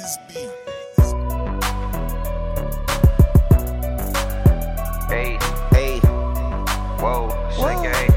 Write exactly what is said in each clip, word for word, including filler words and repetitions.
this beat. Hey, hey, whoa, shake it.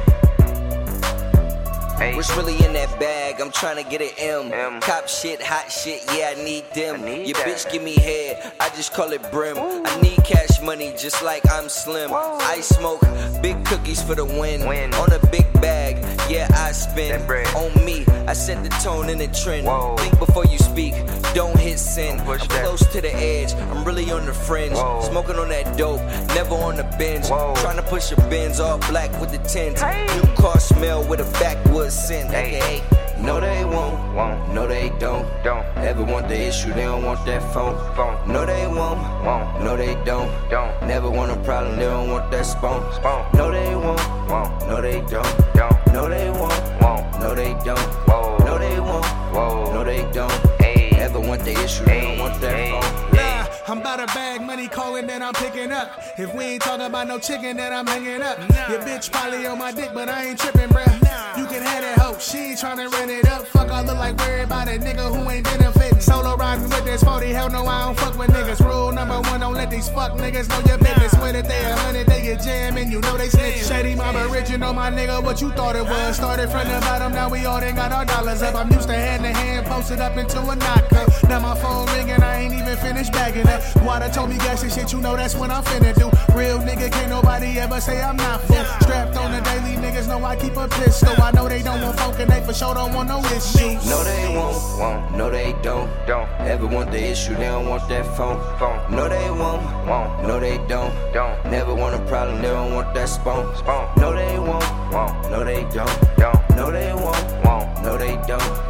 Hey. What's really in that bag? I'm trying to get an M. M. Cop shit, hot shit, yeah, I need them. I need Your that. bitch give me head, I just call it brim. Ooh. I need cash money just like I'm slim. Whoa. I smoke big cookies for the win. Win. On a big bag, yeah, I spend. That bread. On me, I set the tone and the trend. Whoa. Think before you speak, don't hit send. Don't push I'm that. close to the edge, I'm really on the fringe. Whoa. Smoking on that dope, never on the bench. Whoa. Trying to push a Benz all black with the tint. Hey. New car smell with a backwoods scent. Hey. A K A no, they won't. Won't. No, they don't. Don't. Ever want the issue, they don't want that phone. Phone. No, they won't. Won't. No, they don't. Don't. Never want a problem, they don't want that spawn. Spawn. No, they won't. Won't. No, they don't. Don't. No, they won't. Won't. No, they don't. Whoa. No, they won't. Whoa. No, they don't. Hey. Ever want the issue, they don't want that Hey. phone. Nah, I'm about a bag, money calling that I'm picking up. If we ain't talking about no chicken, then I'm hanging up. Your bitch probably on my dick, but I ain't tripping, bruh. You can have that hoe, she ain't tryna run it up. Fuck, I look like worried about a nigga who ain't benefiting. Solo riding with this forty, hell no, I don't fuck with niggas. Rule number one, don't let these fuck niggas know your business. When if they a hundred, they get jammed and you know they snitch. Shady Mob original, my nigga, what you thought it was. Started from the bottom, now we all done got our dollars up. I'm used to hand to hand, posted up into a knockup. Now my phone ringing, I ain't even finished bagging up. Water told me gas and shit, you know that's what I'm finna do. Real nigga, can't nobody ever say I'm not full. Strapped on the daily, niggas know I keep a pistol. I know they don't want funk and they for sure don't want no issues. No, they won't. Won't. No, they don't. Don't. Ever want the issue, they don't want that phone. Phone. No, they won't. Won't. No, they don't. Don't. Never want a problem, they don't want that spawn. Spawn. No, they won't. Won't. No, they don't. Don't. No, they won't. Won't. No, they don't.